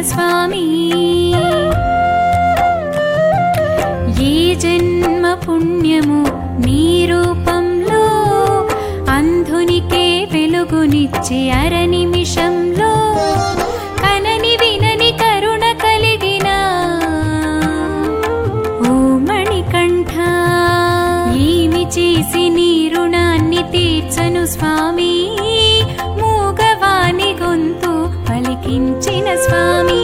స్వామి ఏ జన్మ పుణ్యము నీ రూపంలో అంధునికే వెలుగునిచ్చి అర నిమిషంలో కనని వినని కరుణ కలిగిన ఓ మణికంఠ ఏమి చేసి నీ రుణాన్ని తీర్చను స్వామి మూగవాని గొంతు పలికించిన స్వామి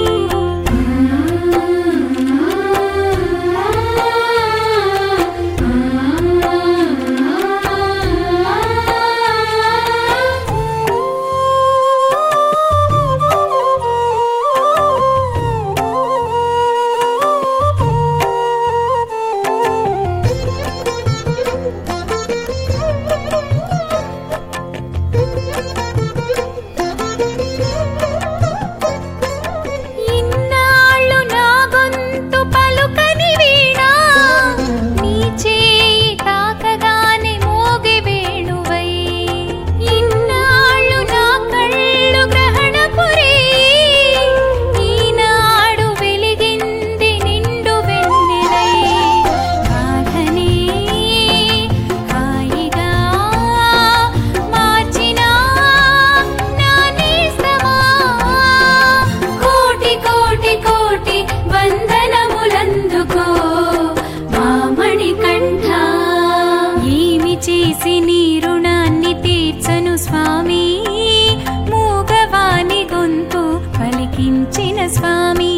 చేసి నీ రుణాన్ని తీర్చను స్వామి మూగవాని గొంతు పలికించిన స్వామి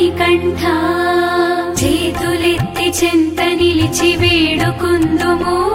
మణికంఠ చేతులెత్తి చెంత నిలిచి వేడుకుందుము